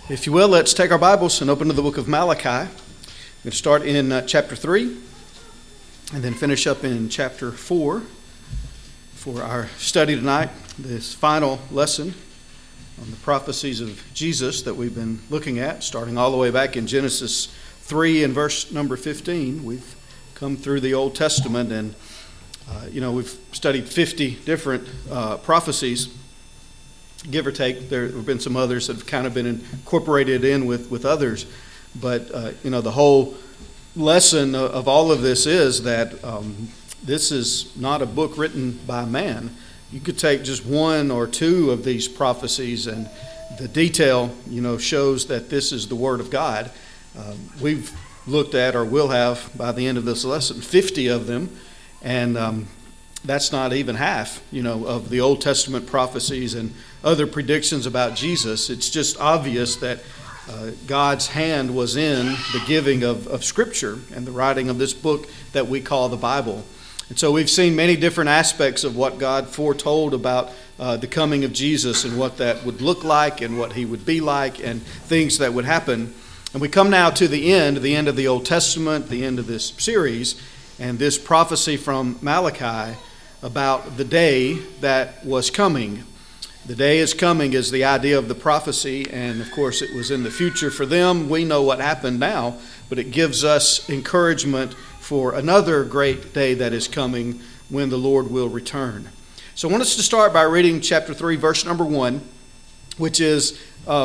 If you will, let's take our Bibles and open to the book of Malachi. We're going to start in chapter 3 and then finish up in chapter 4 for our study tonight, this final lesson on the prophecies of Jesus that we've been looking at, starting all the way back in Genesis 3 and verse number 15. We've come through the Old Testament and, we've studied 50 different prophecies. Give or take, there have been some others that have kind of been incorporated in with others. But, the whole lesson of all of this is that this is not a book written by man. You could take just one or two of these prophecies and the detail, shows that this is the Word of God. We've looked at, or will have by the end of this lesson, 50 of them. And that's not even half, of the Old Testament prophecies and other predictions about Jesus. It's just obvious that God's hand was in the giving of Scripture and the writing of this book that we call the Bible. And so we've seen many different aspects of what God foretold about the coming of Jesus and what that would look like and what he would be like and things that would happen. And we come now to the end of the Old Testament, the end of this series, and this prophecy from Malachi about the day that was coming. The day is coming is the idea of the prophecy, and of course it was in the future for them. We know what happened now, but it gives us encouragement for another great day that is coming when the Lord will return. So I want us to start by reading chapter 3, verse number 1, which is,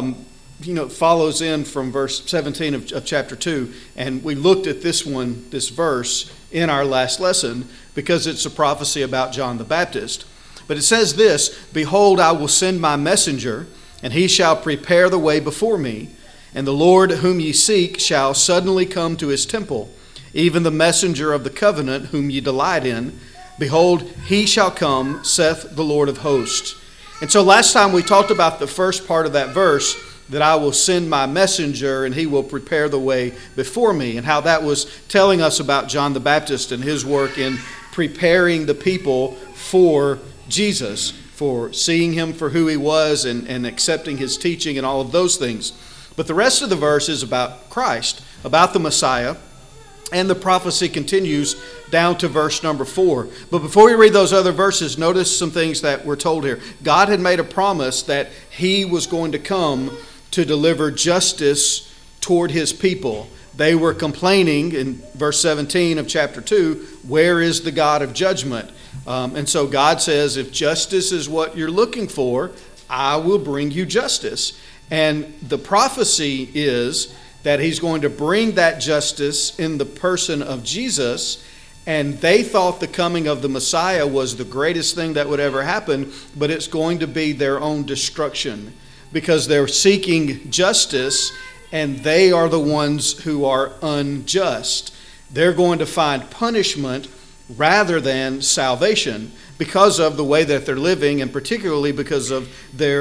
follows in from verse 17 of chapter 2. And we looked at this verse in our last lesson because it's a prophecy about John the Baptist. But it says this, "Behold, I will send my messenger, and he shall prepare the way before me. And the Lord whom ye seek shall suddenly come to his temple, even the messenger of the covenant whom ye delight in. Behold, he shall come, saith the Lord of hosts." And so last time we talked about the first part of that verse, that I will send my messenger and he will prepare the way before me, and how that was telling us about John the Baptist and his work in preparing the people for Jesus, for seeing him for who he was and accepting his teaching and all of those things. But the rest of the verse is about Christ, about the Messiah, and the prophecy continues down to verse number 4. But before we read those other verses, notice some things that we're told here. God had made a promise that he was going to come to deliver justice toward his people. They were complaining in verse 17 of chapter 2, where is the God of judgment? And so God says, if justice is what you're looking for, I will bring you justice. And the prophecy is that he's going to bring that justice in the person of Jesus. And they thought the coming of the Messiah was the greatest thing that would ever happen, but it's going to be their own destruction because they're seeking justice and they are the ones who are unjust. They're going to find punishment rather than salvation because of the way that they're living, and particularly because of their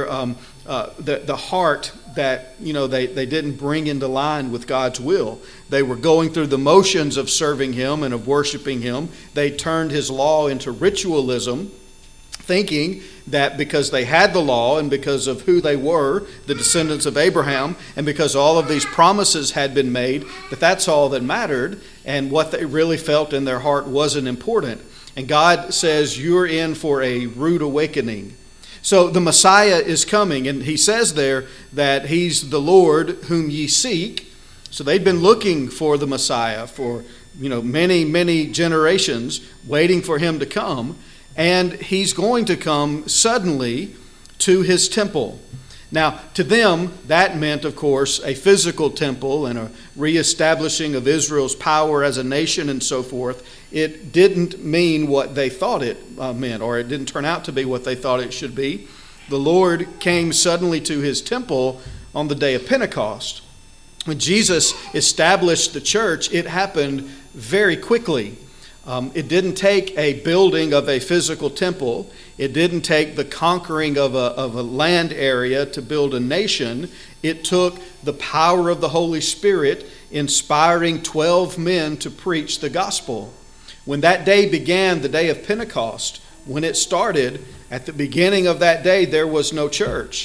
the heart that they didn't bring into line with God's will. They were going through the motions of serving him and of worshiping him. They turned his law into ritualism, thinking that because they had the law and because of who they were, the descendants of Abraham, and because all of these promises had been made, that's all that mattered, and what they really felt in their heart wasn't important. And God says, you're in for a rude awakening. So the Messiah is coming, and he says there that he's the Lord whom ye seek. So they'd been looking for the Messiah for many, many generations, waiting for him to come. And he's going to come suddenly to his temple. Now, to them, that meant, of course, a physical temple and a reestablishing of Israel's power as a nation and so forth. It didn't mean what they thought it meant, or it didn't turn out to be what they thought it should be. The Lord came suddenly to his temple on the day of Pentecost. When Jesus established the church, it happened very quickly. It didn't take a building of a physical temple. It didn't take the conquering of a land area to build a nation. It took the power of the Holy Spirit inspiring 12 men to preach the gospel. When that day began, the day of Pentecost, when it started, at the beginning of that day, there was no church.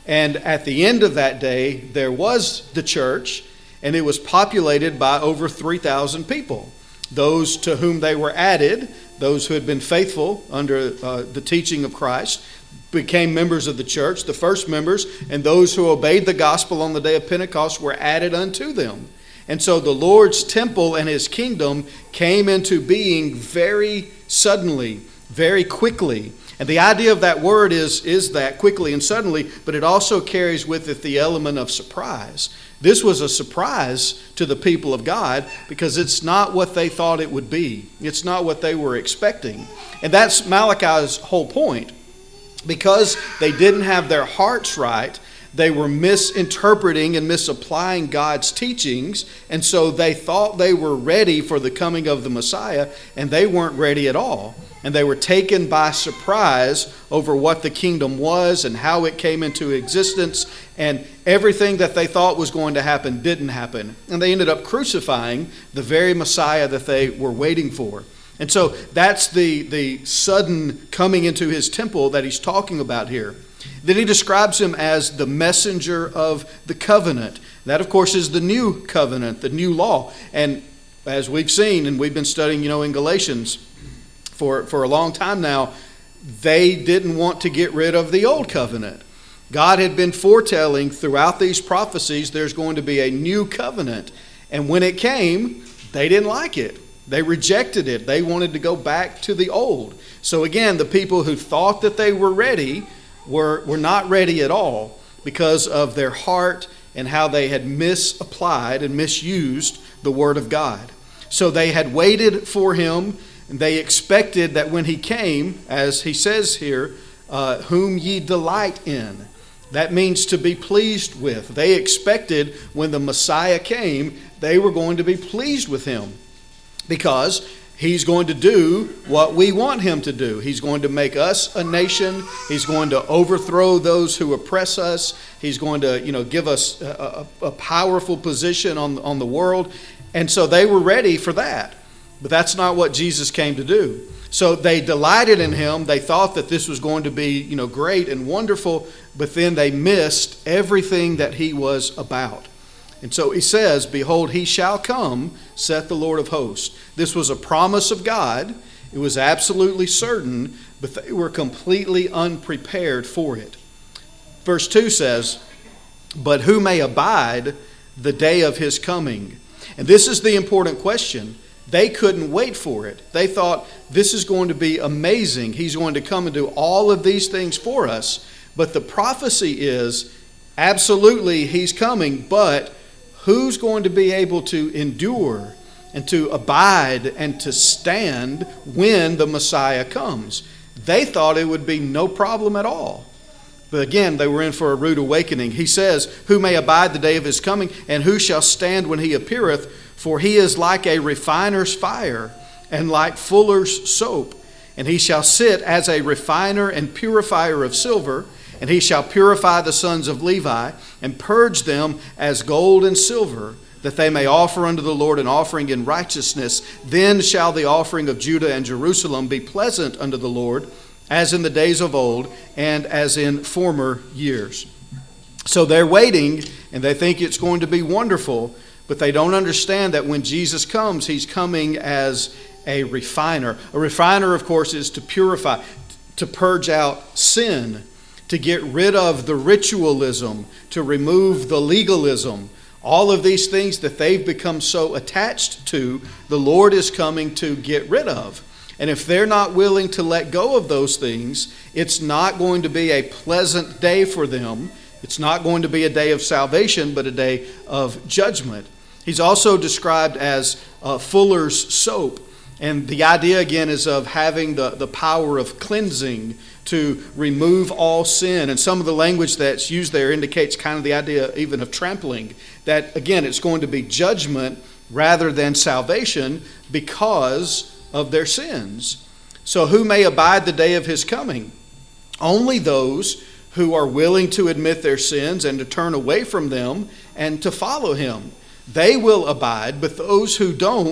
And at the end of that day, there was the church, and it was populated by over 3,000 people. Those to whom they were added, those who had been faithful under the teaching of Christ, became members of the church, the first members, and those who obeyed the gospel on the day of Pentecost were added unto them. And so the Lord's temple and his kingdom came into being very suddenly, very quickly. And the idea of that word is that quickly and suddenly, but it also carries with it the element of surprise. This was a surprise to the people of God because it's not what they thought it would be. It's not what they were expecting. And that's Malachi's whole point. Because they didn't have their hearts right, they were misinterpreting and misapplying God's teachings, and so they thought they were ready for the coming of the Messiah, and they weren't ready at all. And they were taken by surprise over what the kingdom was and how it came into existence, and everything that they thought was going to happen didn't happen. And they ended up crucifying the very Messiah that they were waiting for. And so that's the sudden coming into his temple that he's talking about here. Then he describes him as the messenger of the covenant. That, of course, is the new covenant, the new law. And as we've seen, and we've been studying, in Galatians for a long time now, they didn't want to get rid of the old covenant. God had been foretelling throughout these prophecies there's going to be a new covenant. And when it came, they didn't like it. They rejected it. They wanted to go back to the old. So again, the people who thought that they were ready were not ready at all because of their heart and how they had misapplied and misused the Word of God. So they had waited for him, and they expected that when he came, as he says here, whom ye delight in. That means to be pleased with. They expected when the Messiah came, they were going to be pleased with him. Because he's going to do what we want him to do. He's going to make us a nation. He's going to overthrow those who oppress us. He's going to, give us a powerful position on the world. And so they were ready for that. But that's not what Jesus came to do. So they delighted in him. They thought that this was going to be, great and wonderful. But then they missed everything that he was about. And so he says, behold, he shall come, saith the Lord of hosts. This was a promise of God. It was absolutely certain, but they were completely unprepared for it. Verse 2 says, but who may abide the day of his coming? And this is the important question. They couldn't wait for it. They thought, this is going to be amazing. He's going to come and do all of these things for us. But the prophecy is, absolutely, he's coming, but who's going to be able to endure and to abide and to stand when the Messiah comes? They thought it would be no problem at all. But again, they were in for a rude awakening. He says, who may abide the day of his coming, and who shall stand when he appeareth? For he is like a refiner's fire, and like fuller's soap. And he shall sit as a refiner and purifier of silver, and he shall purify the sons of Levi, and purge them as gold and silver, that they may offer unto the Lord an offering in righteousness. Then shall the offering of Judah and Jerusalem be pleasant unto the Lord, as in the days of old, and as in former years. So they're waiting, and they think it's going to be wonderful, but they don't understand that when Jesus comes, he's coming as a refiner. A refiner, of course, is to purify, to purge out sin, to get rid of the ritualism, to remove the legalism. All of these things that they've become so attached to, the Lord is coming to get rid of. And if they're not willing to let go of those things, it's not going to be a pleasant day for them. It's not going to be a day of salvation, but a day of judgment. He's also described as fuller's soap. And the idea, again, is of having the power of cleansing to remove all sin. And some of the language that's used there indicates kind of the idea even of trampling. That, again, it's going to be judgment rather than salvation because of their sins. So who may abide the day of his coming? Only those who are willing to admit their sins and to turn away from them and to follow him. They will abide, but those who don't,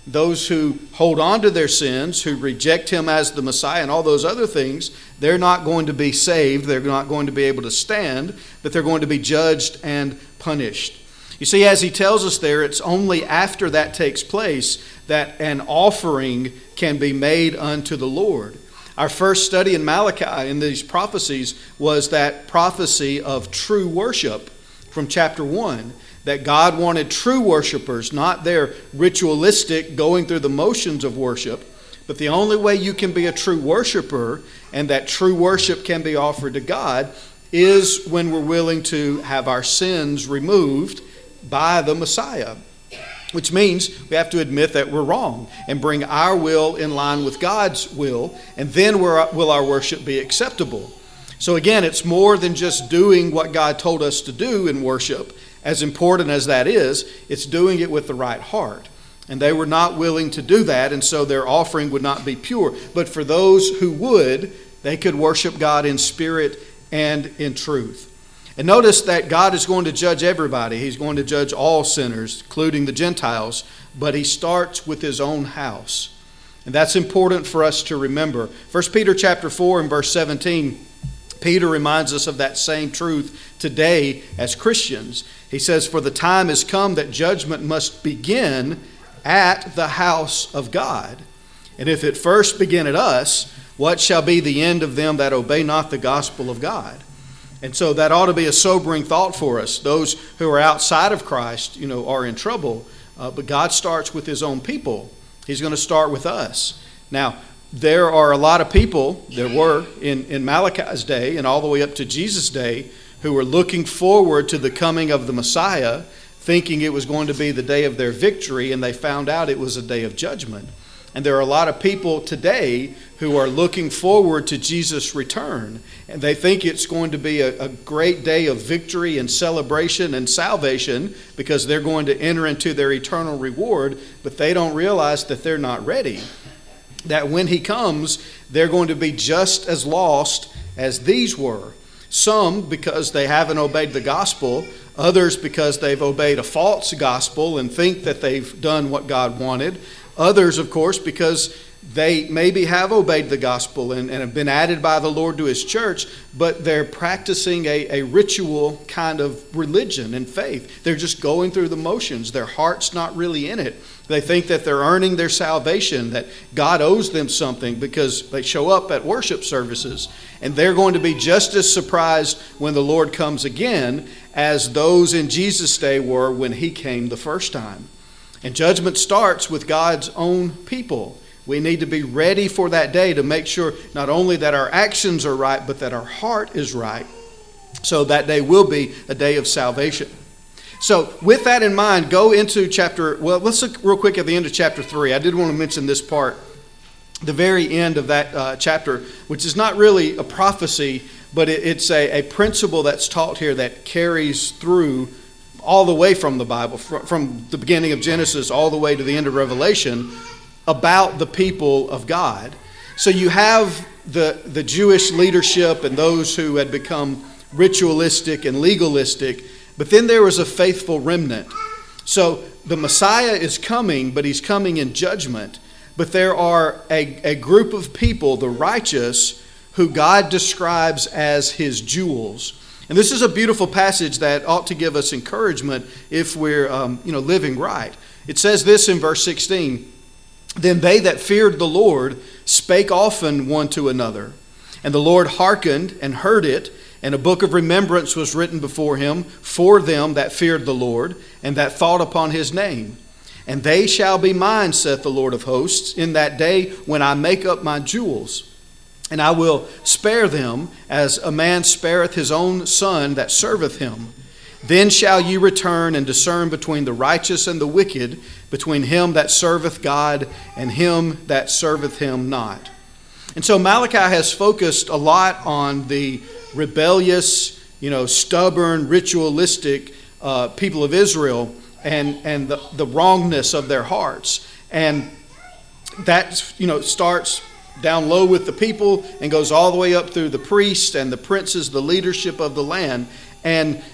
those who hold on to their sins, who reject him as the Messiah and all those other things, they're not going to be saved. They're not going to be able to stand, but they're going to be judged and punished. You see, as he tells us there, it's only after that takes place that an offering can be made unto the Lord. Our first study in Malachi in these prophecies was that prophecy of true worship from chapter 1. That God wanted true worshipers, not their ritualistic going through the motions of worship. But the only way you can be a true worshiper and that true worship can be offered to God is when we're willing to have our sins removed by the Messiah. Which means we have to admit that we're wrong and bring our will in line with God's will, and then will our worship be acceptable. So again, it's more than just doing what God told us to do in worship. As important as that is, it's doing it with the right heart. And they were not willing to do that, and so their offering would not be pure. But for those who would, they could worship God in spirit and in truth. And notice that God is going to judge everybody. He's going to judge all sinners, including the Gentiles, but he starts with his own house. And that's important for us to remember. 1 Peter chapter 4 and verse 17, Peter reminds us of that same truth today as Christians. He says, "For the time has come that judgment must begin at the house of God. And if it first begin at us, what shall be the end of them that obey not the gospel of God?" And so that ought to be a sobering thought for us. Those who are outside of Christ, are in trouble. But God starts with his own people. He's going to start with us. Now, there are a lot of people, there were in Malachi's day and all the way up to Jesus' day, who were looking forward to the coming of the Messiah, thinking it was going to be the day of their victory, and they found out it was a day of judgment. And there are a lot of people today who are looking forward to Jesus' return, and they think it's going to be a great day of victory and celebration and salvation because they're going to enter into their eternal reward, but they don't realize that they're not ready. That when he comes, they're going to be just as lost as these were. Some because they haven't obeyed the gospel, others because they've obeyed a false gospel and think that they've done what God wanted. Others, of course, because they maybe have obeyed the gospel and have been added by the Lord to his church, but they're practicing a ritual kind of religion and faith. They're just going through the motions. Their heart's not really in it. They think that they're earning their salvation, that God owes them something because they show up at worship services. And they're going to be just as surprised when the Lord comes again as those in Jesus' day were when he came the first time. And judgment starts with God's own people. We need to be ready for that day to make sure not only that our actions are right, but that our heart is right. So that day will be a day of salvation. So with that in mind, go into let's look real quick at the end of chapter 3. I did want to mention this part, the very end of that chapter, which is not really a prophecy, but it's a principle that's taught here that carries through all the way from the Bible, from the beginning of Genesis all the way to the end of Revelation, about the people of God. So you have the Jewish leadership and those who had become ritualistic and legalistic, but then there was a faithful remnant. So the Messiah is coming, but he's coming in judgment. But there are a group of people, the righteous, who God describes as his jewels. And this is a beautiful passage that ought to give us encouragement if we're living right. It says this in verse 16, "Then they that feared the Lord spake often one to another. And the Lord hearkened and heard it, and a book of remembrance was written before him for them that feared the Lord, and that thought upon his name. And they shall be mine, saith the Lord of hosts, in that day when I make up my jewels. And I will spare them, as a man spareth his own son that serveth him. Then shall ye return and discern between the righteous and the wicked, between him that serveth God and him that serveth him not." And so Malachi has focused a lot on the rebellious, stubborn, ritualistic people of Israel and the wrongness of their hearts. And that, starts down low with the people and goes all the way up through the priests and the princes, the leadership of the land. And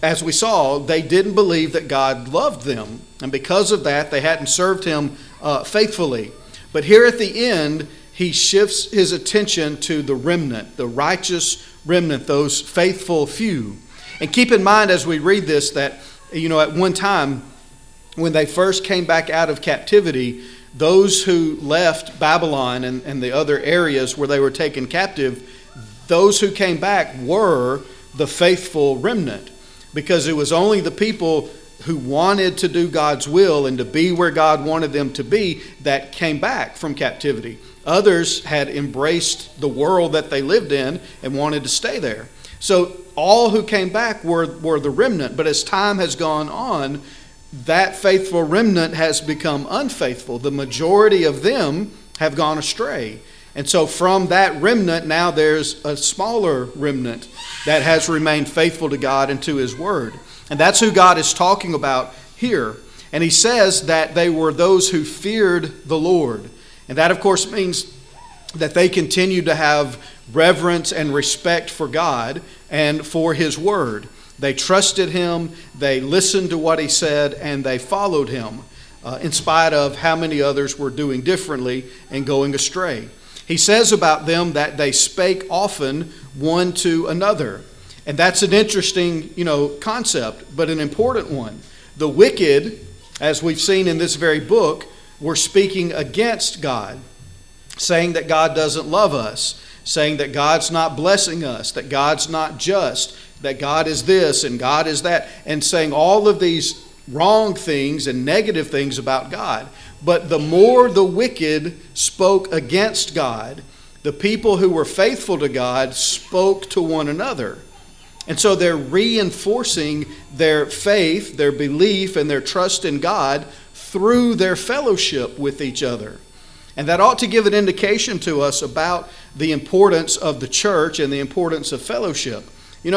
as we saw, they didn't believe that God loved them. And because of that, they hadn't served him faithfully. But here at the end, he shifts his attention to the remnant, the righteous remnant, those faithful few. And keep in mind as we read this that, at one time, when they first came back out of captivity, those who left Babylon and the other areas where they were taken captive, those who came back were the faithful remnant, because it was only the people who wanted to do God's will and to be where God wanted them to be that came back from captivity. Others had embraced the world that they lived in and wanted to stay there. So all who came back were the remnant. But as time has gone on, that faithful remnant has become unfaithful. The majority of them have gone astray. And so from that remnant, now there's a smaller remnant that has remained faithful to God and to his word. And that's who God is talking about here. And he says that they were those who feared the Lord. And that, of course, means that they continued to have reverence and respect for God and for his word. They trusted him, they listened to what he said, and they followed him in spite of how many others were doing differently and going astray. He says about them that they spake often one to another. And that's an interesting, concept, but an important one. The wicked, as we've seen in this very book, were speaking against God, saying that God doesn't love us, saying that God's not blessing us, that God's not just, that God is this and God is that, and saying all of these wrong things and negative things about God. But the more the wicked spoke against God, the people who were faithful to God spoke to one another. And so they're reinforcing their faith, their belief, and their trust in God through their fellowship with each other. And that ought to give an indication to us about the importance of the church and the importance of fellowship.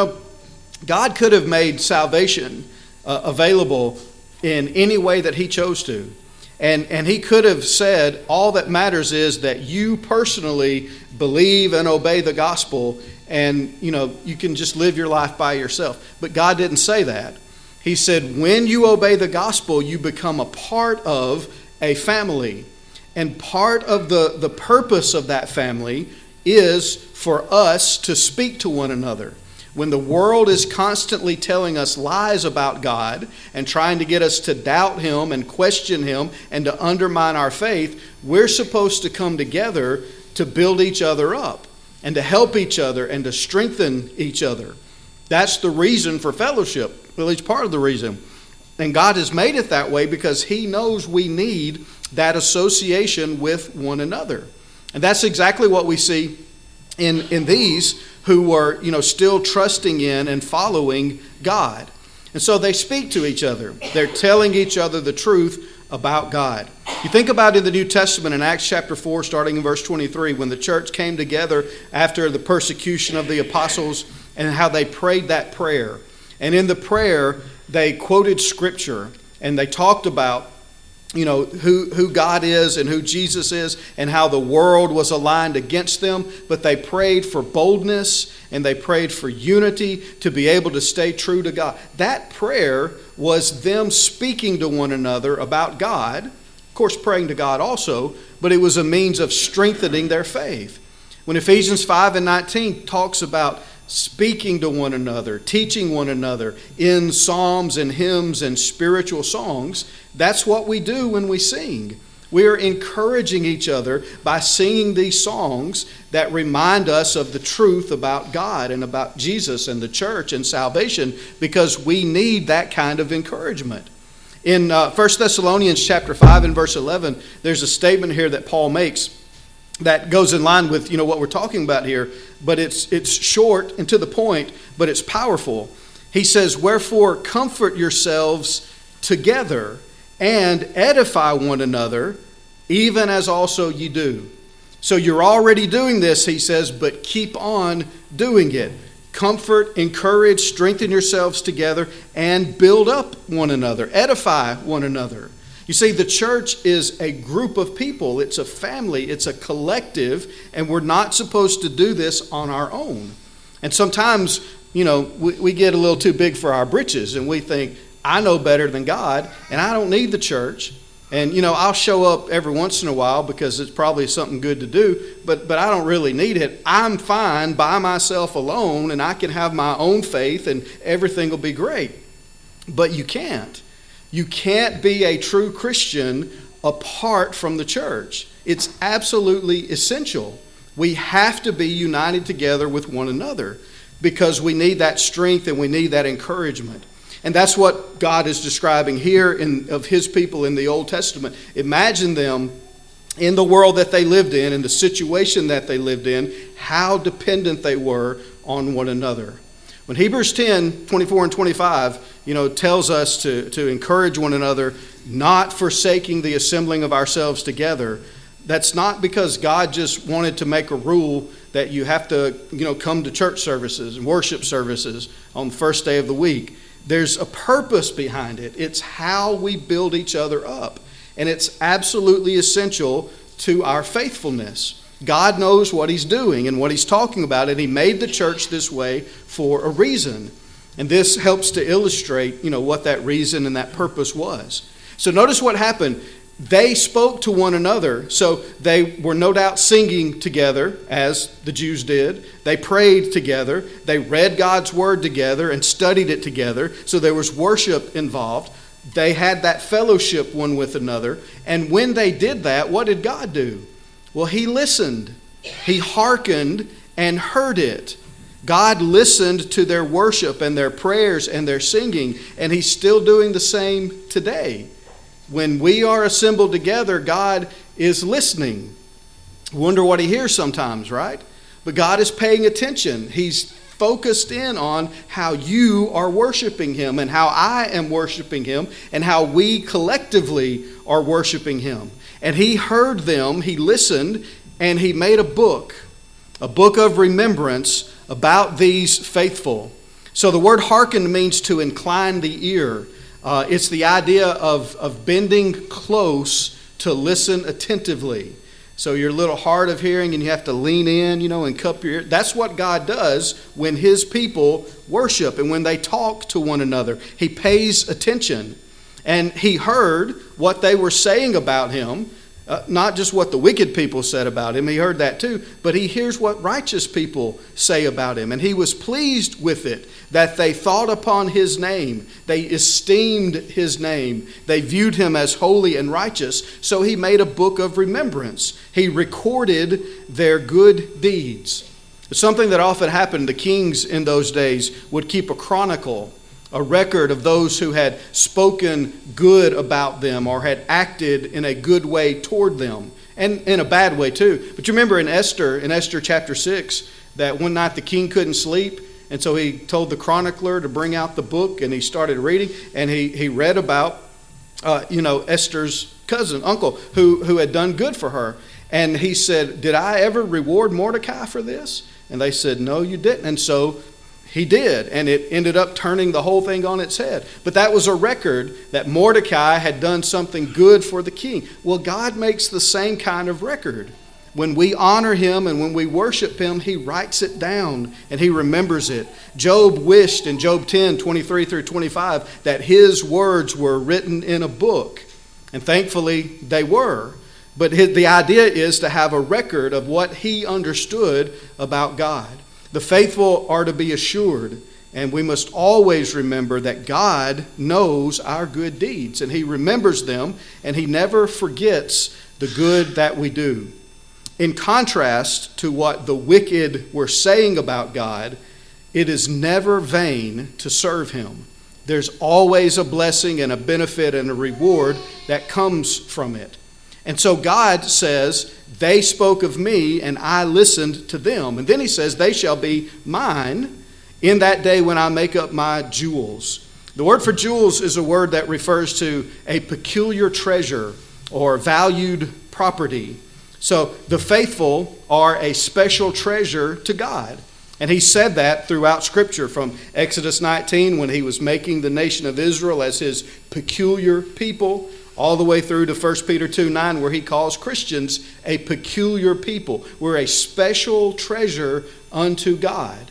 God could have made salvation available in any way that he chose to. And he could have said, all that matters is that you personally believe and obey the gospel, and you can just live your life by yourself. But God didn't say that. He said, when you obey the gospel, you become a part of a family. And part of the purpose of that family is for us to speak to one another. When the world is constantly telling us lies about God and trying to get us to doubt him and question him and to undermine our faith, we're supposed to come together to build each other up and to help each other and to strengthen each other. That's the reason for fellowship, at least part of the reason. And God has made it that way because he knows we need that association with one another. And that's exactly what we see in these who were, still trusting in and following God. And so they speak to each other. They're telling each other the truth about God. You think about in the New Testament in Acts chapter 4, starting in verse 23, when the church came together after the persecution of the apostles and how they prayed that prayer. And in the prayer, they quoted scripture and they talked about who God is and who Jesus is and how the world was aligned against them. But they prayed for boldness and they prayed for unity to be able to stay true to God. That prayer was them speaking to one another about God, of course praying to God also, but it was a means of strengthening their faith. When Ephesians 5:19 talks about speaking to one another, teaching one another in psalms and hymns and spiritual songs, that's what we do when we sing. We are encouraging each other by singing these songs that remind us of the truth about God and about Jesus and the church and salvation, because we need that kind of encouragement. In 1 Thessalonians chapter 5 and verse 11, there's a statement here that Paul makes that goes in line with what we're talking about here, but it's short and to the point, but it's powerful. He says, "Wherefore comfort yourselves together and edify one another, even as also ye do." So you're already doing this, he says, but keep on doing it. Comfort, encourage, strengthen yourselves together, and build up one another, edify one another. You see, the church is a group of people. It's a family. It's a collective, and we're not supposed to do this on our own. And sometimes we get a little too big for our britches, and we think, I know better than God, and I don't need the church. And, I'll show up every once in a while because it's probably something good to do, but I don't really need it. I'm fine by myself alone, and I can have my own faith, and everything will be great. But you can't. You can't be a true Christian apart from the church. It's absolutely essential. We have to be united together with one another because we need that strength and we need that encouragement. And that's what God is describing here of his people in the Old Testament. Imagine them in the world that they lived in the situation that they lived in, how dependent they were on one another. When Hebrews 10, 24 and 25, tells us to encourage one another, not forsaking the assembling of ourselves together, that's not because God just wanted to make a rule that you have to, come to church services and worship services on the first day of the week. There's a purpose behind it. It's how we build each other up. And it's absolutely essential to our faithfulness. God knows what he's doing and what he's talking about, and he made the church this way for a reason. And this helps to illustrate, what that reason and that purpose was. So notice what happened. They spoke to one another. So they were no doubt singing together, as the Jews did. They prayed together. They read God's word together and studied it together. So there was worship involved. They had that fellowship one with another. And when they did that, what did God do? Well, he listened. He hearkened and heard it. God listened to their worship and their prayers and their singing, and he's still doing the same today. When we are assembled together, God is listening. Wonder what he hears sometimes, right? But God is paying attention. He's focused in on how you are worshiping him and how I am worshiping him and how we collectively are worshiping him. And he heard them, he listened, and he made a book of remembrance about these faithful. So the word hearken means to incline the ear. It's the idea of bending close to listen attentively. So you're a little hard of hearing and you have to lean in, and cup your ear. That's what God does when his people worship and when they talk to one another. He pays attention. And he heard what they were saying about him, not just what the wicked people said about him. He heard that too, but he hears what righteous people say about him. And he was pleased with it, that they thought upon his name. They esteemed his name. They viewed him as holy and righteous. So he made a book of remembrance. He recorded their good deeds. It's something that often happened. The kings in those days would keep a chronicle, a record of those who had spoken good about them or had acted in a good way toward them, and in a bad way too. But you remember in Esther chapter 6, that one night the king couldn't sleep, and so he told the chronicler to bring out the book, and he started reading, and he read about Esther's uncle who had done good for her. And he said, "Did I ever reward Mordecai for this?" And they said, "No, you didn't." And so he did, and it ended up turning the whole thing on its head. But that was a record that Mordecai had done something good for the king. Well, God makes the same kind of record. When we honor him and when we worship him, he writes it down and he remembers it. Job wished in Job 10, 23 through 25, that his words were written in a book. And thankfully they were. But the idea is to have a record of what he understood about God. The faithful are to be assured, and we must always remember that God knows our good deeds, and he remembers them, and he never forgets the good that we do. In contrast to what the wicked were saying about God, it is never vain to serve him. There's always a blessing and a benefit and a reward that comes from it. And so God says, they spoke of me and I listened to them. And then he says, they shall be mine in that day when I make up my jewels. The word for jewels is a word that refers to a peculiar treasure or valued property. So the faithful are a special treasure to God. And he said that throughout Scripture, from Exodus 19 when he was making the nation of Israel as his peculiar people, all the way through to 1 Peter 2:9 where he calls Christians a peculiar people. We're a special treasure unto God.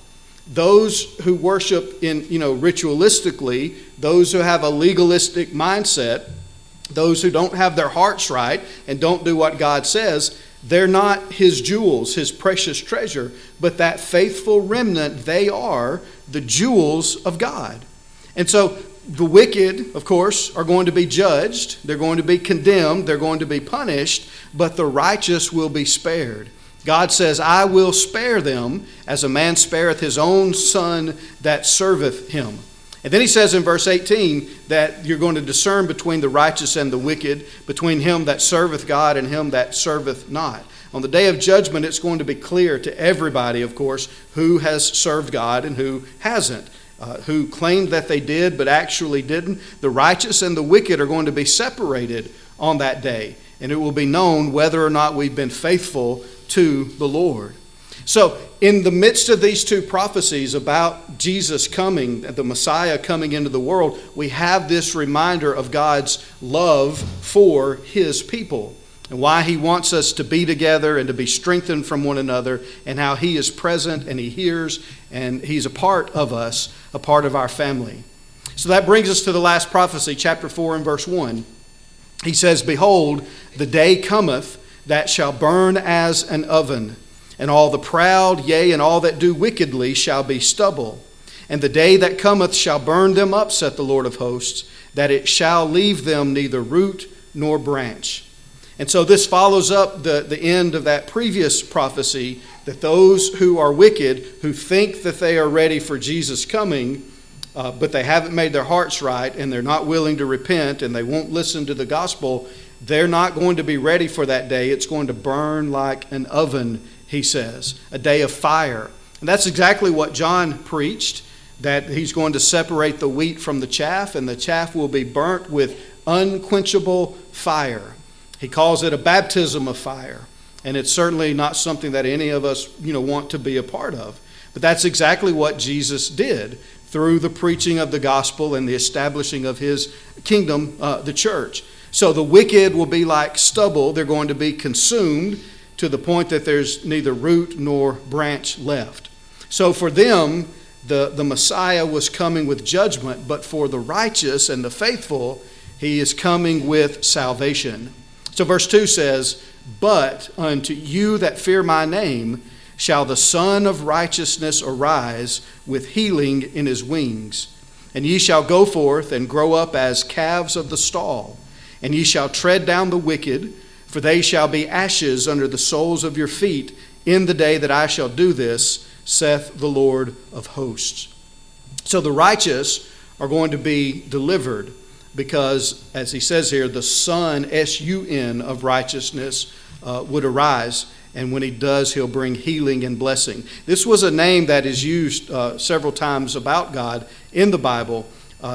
those who worship in, ritualistically, those who have a legalistic mindset, those who don't have their hearts right and don't do what God says, they're not his jewels, his precious treasure, but that faithful remnant, they are the jewels of God. And so the wicked, of course, are going to be judged. They're going to be condemned. They're going to be punished, but the righteous will be spared. God says, I will spare them as a man spareth his own son that serveth him. And then he says in verse 18 that you're going to discern between the righteous and the wicked, between him that serveth God and him that serveth not. On the day of judgment, it's going to be clear to everybody, of course, who has served God and who hasn't, who claimed that they did but actually didn't. The righteous and the wicked are going to be separated on that day, and it will be known whether or not we've been faithful to the Lord. So in the midst of these two prophecies about Jesus coming, the Messiah coming into the world, we have this reminder of God's love for his people and why he wants us to be together and to be strengthened from one another, and how he is present and he hears and he's a part of us, a part of our family. So that brings us to the last prophecy, chapter 4 and verse 1. He says, Behold, the day cometh that shall burn as an oven, and all the proud, yea, and all that do wickedly shall be stubble. And the day that cometh shall burn them up, saith the Lord of hosts, that it shall leave them neither root nor branch. And so this follows up the end of that previous prophecy, that those who are wicked, who think that they are ready for Jesus' coming, but they haven't made their hearts right, and they're not willing to repent, and they won't listen to the gospel, they're not going to be ready for that day. It's going to burn like an oven, he says, a day of fire. And that's exactly what John preached, that he's going to separate the wheat from the chaff, and the chaff will be burnt with unquenchable fire. He calls it a baptism of fire, and it's certainly not something that any of us, want to be a part of. But that's exactly what Jesus did through the preaching of the gospel and the establishing of his kingdom, the church. So the wicked will be like stubble. They're going to be consumed to the point that there's neither root nor branch left. So for them, the Messiah was coming with judgment, but for the righteous and the faithful, he is coming with salvation. So verse 2 says, But unto you that fear my name shall the Son of Righteousness arise with healing in his wings. And ye shall go forth and grow up as calves of the stall. And ye shall tread down the wicked, for they shall be ashes under the soles of your feet in the day that I shall do this, saith the Lord of hosts. So the righteous are going to be delivered because, as he says here, the Son, S-U-N, of righteousness would arise. And when he does, he'll bring healing and blessing. This was a name that is used several times about God in the Bible.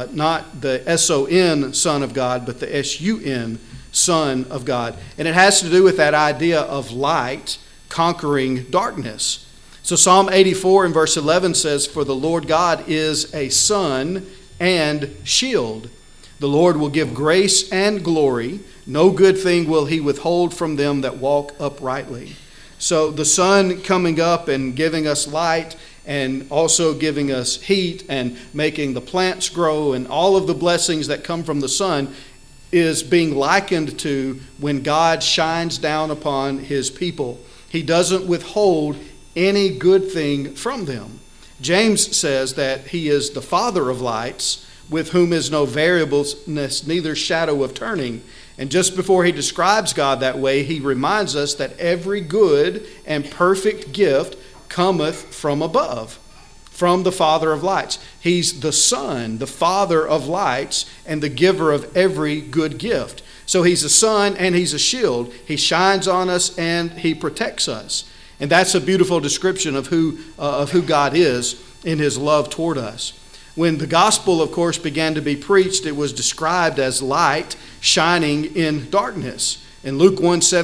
Not the S-O-N, Son of God, but the S-U-N, Son of God. And it has to do with that idea of light conquering darkness. So Psalm 84 in verse 11 says, For the Lord God is a sun and shield. The Lord will give grace and glory. No good thing will he withhold from them that walk uprightly. So the sun coming up and giving us light, and also giving us heat and making the plants grow, and all of the blessings that come from the sun is being likened to when God shines down upon his people. He doesn't withhold any good thing from them. James says that he is the Father of lights, with whom is no variableness, neither shadow of turning. And just before he describes God that way, he reminds us that every good and perfect gift cometh from above, from the Father of lights. He's the Son, the Father of lights, and the giver of every good gift. So he's a sun and he's a shield. He shines on us and he protects us. And that's a beautiful description of who God is in his love toward us. When the gospel, of course, began to be preached, it was described as light shining in darkness. In Luke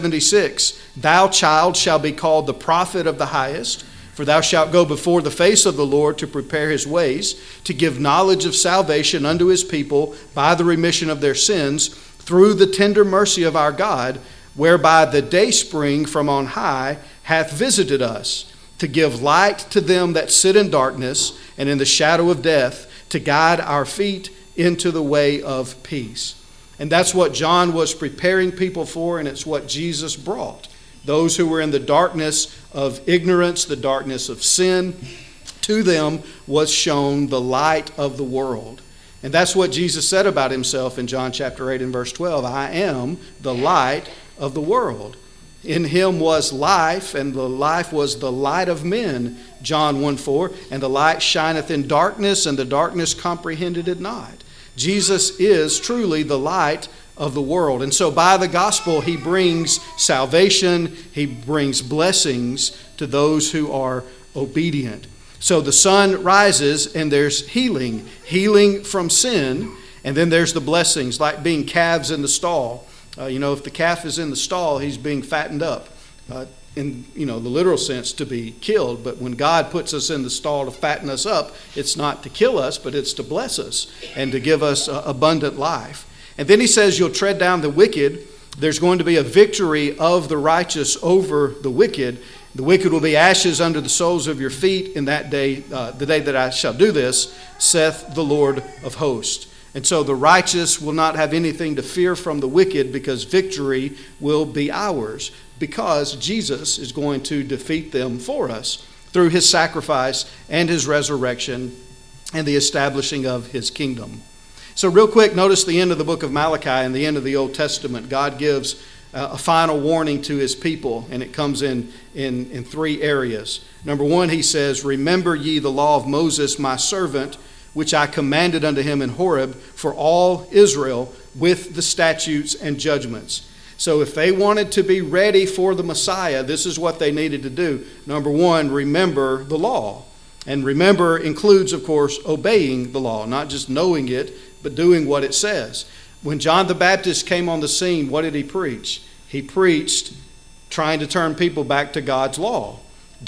1:76, Thou, child, shall be called the prophet of the highest, for thou shalt go before the face of the Lord to prepare his ways, to give knowledge of salvation unto his people by the remission of their sins, through the tender mercy of our God, whereby the dayspring from on high hath visited us. to give light to them that sit in darkness and in the shadow of death, to guide our feet into the way of peace. And that's what John was preparing people for, and it's what Jesus brought. Those who were in the darkness of ignorance, the darkness of sin, to them was shown the light of the world. And that's what Jesus said about himself in John chapter 8 and verse 12. I am the light of the world. In him was life, and the life was the light of men. John 1:4. And the light shineth in darkness, and the darkness comprehended it not. Jesus is truly the light of the world. And so by the gospel, he brings salvation, he brings blessings to those who are obedient. So the sun rises and there's healing from sin, and then there's the blessings, like being calves in the stall. If the calf is in the stall, he's being fattened up in the literal sense, to be killed. But when God puts us in the stall to fatten us up, it's not to kill us, but it's to bless us and to give us abundant life. And then he says, you'll tread down the wicked. There's going to be a victory of the righteous over the wicked. The wicked will be ashes under the soles of your feet in that day, the day that I shall do this, saith the Lord of hosts. And so the righteous will not have anything to fear from the wicked, because victory will be ours, because Jesus is going to defeat them for us through his sacrifice and his resurrection and the establishing of his kingdom. So real quick, notice the end of the book of Malachi and the end of the Old Testament. God gives a final warning to his people, and it comes in three areas. Number one, he says, remember ye the law of Moses, my servant, which I commanded unto him in Horeb for all Israel, with the statutes and judgments. So if they wanted to be ready for the Messiah, this is what they needed to do. Number one, remember the law. And remember includes, of course, obeying the law, not just knowing it, but doing what it says. When John the Baptist came on the scene, what did he preach? He preached trying to turn people back to God's law.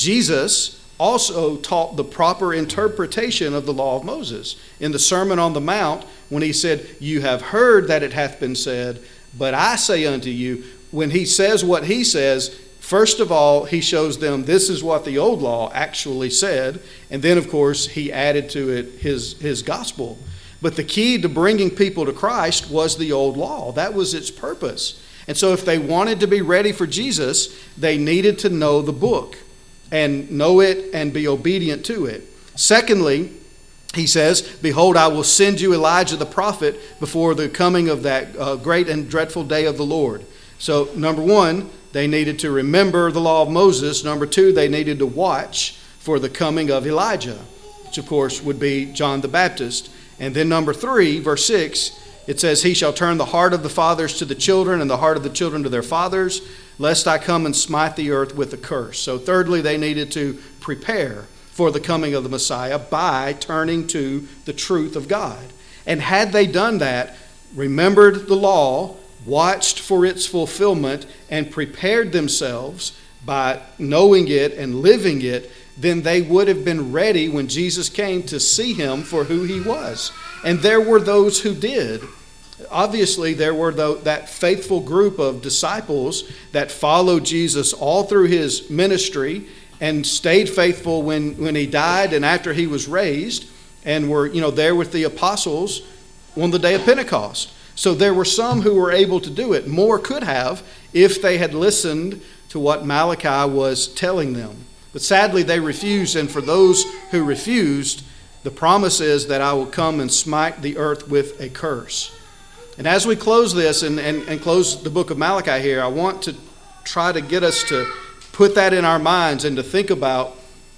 Jesus also taught the proper interpretation of the law of Moses. In the Sermon on the Mount, when he said, you have heard that it hath been said, but I say unto you, when he says what he says, first of all, he shows them this is what the old law actually said. And then, of course, he added to it his gospel. But the key to bringing people to Christ was the old law. That was its purpose. And so if they wanted to be ready for Jesus, they needed to know the book and know it and be obedient to it. Secondly, he says, behold, I will send you Elijah the prophet before the coming of that great and dreadful day of the Lord. So number one, they needed to remember the law of Moses. Number two, they needed to watch for the coming of Elijah, which of course would be John the Baptist. And then number three, verse 6, it says, he shall turn the heart of the fathers to the children and the heart of the children to their fathers, lest I come and smite the earth with a curse. So thirdly, they needed to prepare for the coming of the Messiah by turning to the truth of God. And had they done that, remembered the law, watched for its fulfillment, and prepared themselves by knowing it and living it, then they would have been ready when Jesus came to see him for who he was. And there were those who did. Obviously, there were that faithful group of disciples that followed Jesus all through his ministry and stayed faithful when he died and after he was raised, and were there with the apostles on the day of Pentecost. So there were some who were able to do it. More could have if they had listened to what Malachi was telling them. But sadly, they refused, and for those who refused, the promise is that I will come and smite the earth with a curse. And as we close this and close the book of Malachi here, I want to try to get us to put that in our minds and to think about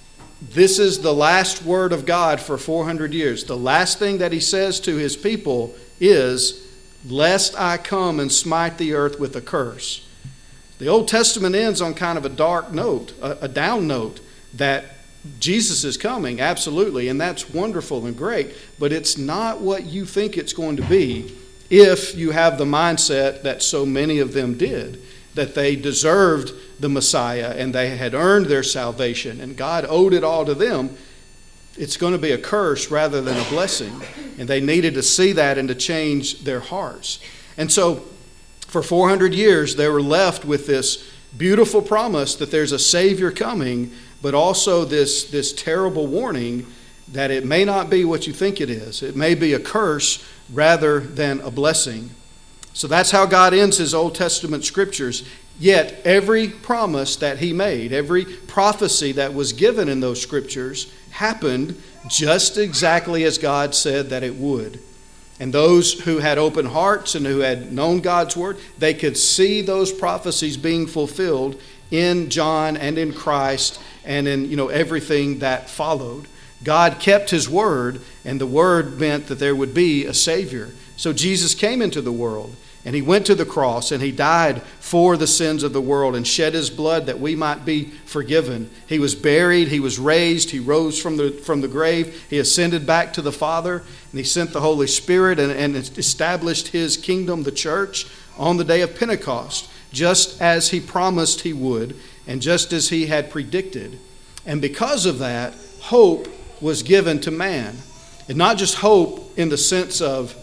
this is the last word of God for 400 years. The last thing that he says to his people is, lest I come and smite the earth with a curse. The Old Testament ends on kind of a dark note, a down note, that Jesus is coming, absolutely, and that's wonderful and great, but it's not what you think it's going to be if you have the mindset that so many of them did, that they deserved the Messiah and they had earned their salvation and God owed it all to them. It's going to be a curse rather than a blessing, and they needed to see that and to change their hearts. And so for 400 years, they were left with this beautiful promise that there's a Savior coming, but also this terrible warning that it may not be what you think it is. It may be a curse rather than a blessing. So that's how God ends his Old Testament scriptures. Yet every promise that he made, every prophecy that was given in those scriptures happened just exactly as God said that it would. And those who had open hearts and who had known God's word, they could see those prophecies being fulfilled in John and in Christ and in everything that followed. God kept his word, and the word meant that there would be a Savior. So Jesus came into the world, and he went to the cross, and he died for the sins of the world and shed his blood that we might be forgiven. He was buried, he was raised, he rose from the grave, he ascended back to the Father, and he sent the Holy Spirit and established his kingdom, the church, on the day of Pentecost, just as he promised he would, and just as he had predicted. And because of that, hope was given to man. And not just hope in the sense of,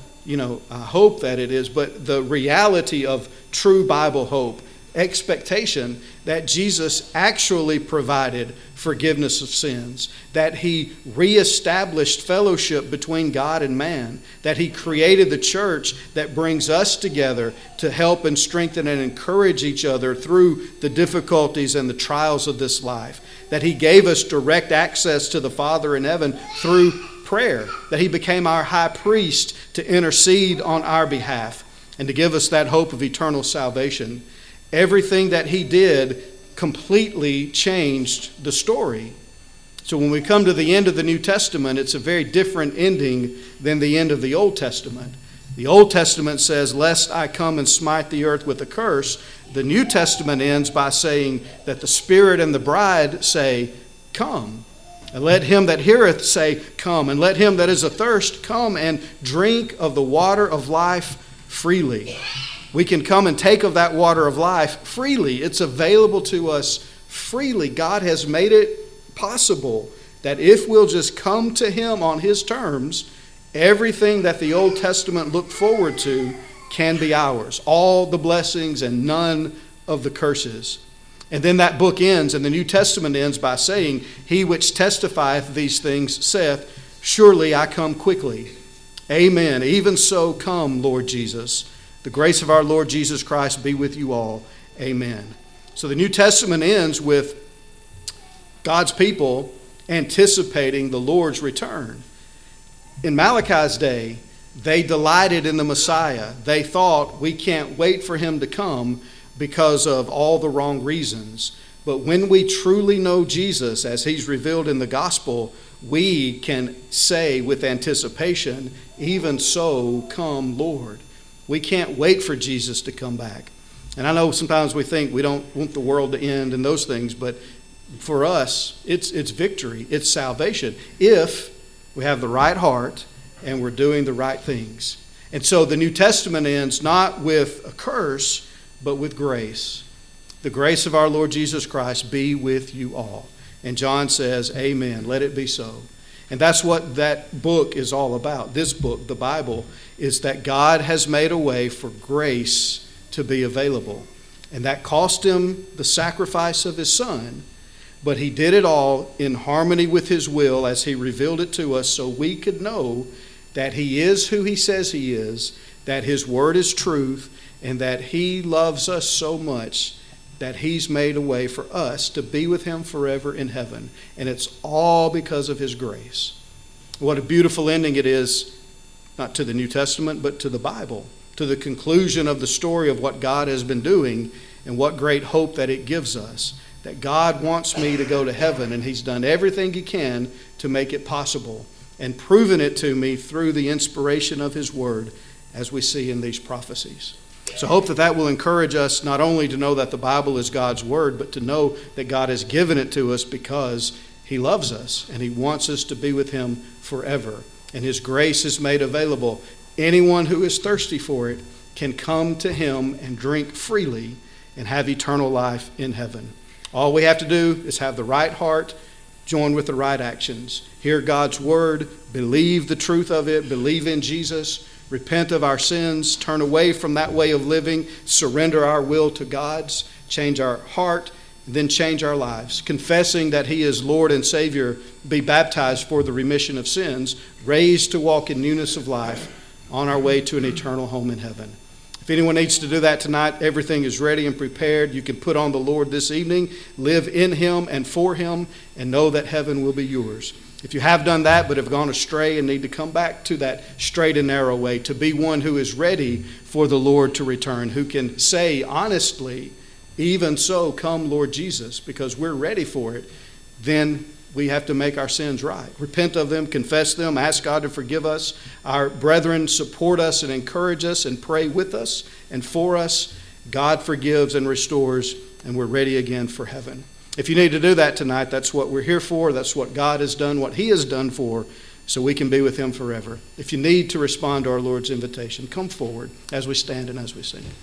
hope that it is, but the reality of true Bible hope, expectation that Jesus actually provided forgiveness of sins, that he reestablished fellowship between God and man, that he created the church that brings us together to help and strengthen and encourage each other through the difficulties and the trials of this life, that he gave us direct access to the Father in heaven through prayer, that he became our high priest to intercede on our behalf and to give us that hope of eternal salvation. Everything that he did completely changed the story. So when we come to the end of the New Testament, it's a very different ending than the end of the Old Testament. The Old Testament says, "Lest I come and smite the earth with a curse." The New Testament ends by saying that the Spirit and the bride say, "Come." And let him that heareth say, "Come." And let him that is athirst come and drink of the water of life freely. We can come and take of that water of life freely. It's available to us freely. God has made it possible that if we'll just come to him on his terms, everything that the Old Testament looked forward to can be ours. All the blessings and none of the curses. And then that book ends, and the New Testament ends by saying, "He which testifieth these things saith, Surely I come quickly. Amen. Even so come, Lord Jesus. The grace of our Lord Jesus Christ be with you all. Amen." So the New Testament ends with God's people anticipating the Lord's return. In Malachi's day, they delighted in the Messiah. They thought, we can't wait for him to come because of all the wrong reasons. But when we truly know Jesus as he's revealed in the gospel, we can say with anticipation, "Even so come, Lord." We can't wait for Jesus to come back. And I know sometimes we think we don't want the world to end and those things, but for us, it's victory, it's salvation, if we have the right heart and we're doing the right things. And so the New Testament ends not with a curse, but with grace. The grace of our Lord Jesus Christ be with you all. And John says, "Amen. Let it be so." And that's what that book is all about. This book, the Bible, is that God has made a way for grace to be available. And that cost him the sacrifice of his son, but he did it all in harmony with his will as he revealed it to us so we could know that he is who he says he is, that his word is truth, and that he loves us so much that he's made a way for us to be with him forever in heaven. And it's all because of his grace. What a beautiful ending it is, not to the New Testament, but to the Bible, to the conclusion of the story of what God has been doing and what great hope that it gives us. That God wants me to go to heaven, and he's done everything he can to make it possible and proven it to me through the inspiration of his word, as we see in these prophecies. So I hope that will encourage us not only to know that the Bible is God's word, but to know that God has given it to us because he loves us and he wants us to be with him forever. And his grace is made available. Anyone who is thirsty for it can come to him and drink freely and have eternal life in heaven. All we have to do is have the right heart, join with the right actions, hear God's word, believe the truth of it, believe in Jesus, repent of our sins, turn away from that way of living, surrender our will to God's, change our heart, then change our lives, confessing that He is Lord and Savior, be baptized for the remission of sins, raised to walk in newness of life on our way to an eternal home in heaven. If anyone needs to do that tonight, everything is ready and prepared. You can put on the Lord this evening, live in Him and for Him, and know that heaven will be yours. If you have done that but have gone astray and need to come back to that straight and narrow way, to be one who is ready for the Lord to return, who can say honestly, even so, come Lord Jesus, because we're ready for it, then we have to make our sins right. Repent of them, confess them, ask God to forgive us. Our brethren support us and encourage us and pray with us and for us. God forgives and restores, and we're ready again for heaven. If you need to do that tonight, that's what we're here for. That's what God has done, what He has done for, so we can be with Him forever. If you need to respond to our Lord's invitation, come forward as we stand and as we sing.